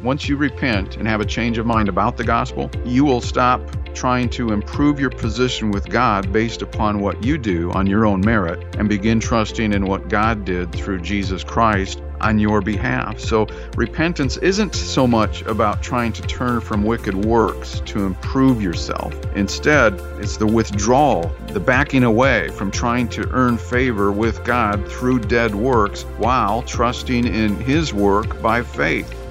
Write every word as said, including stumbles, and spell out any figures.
once you repent and have a change of mind about the gospel, you will stop trying to improve your position with God based upon what you do on your own merit and begin trusting in what God did through Jesus Christ on your behalf. So repentance isn't so much about trying to turn from wicked works to improve yourself. Instead, it's the withdrawal, the backing away from trying to earn favor with God through dead works while trusting in His work by faith.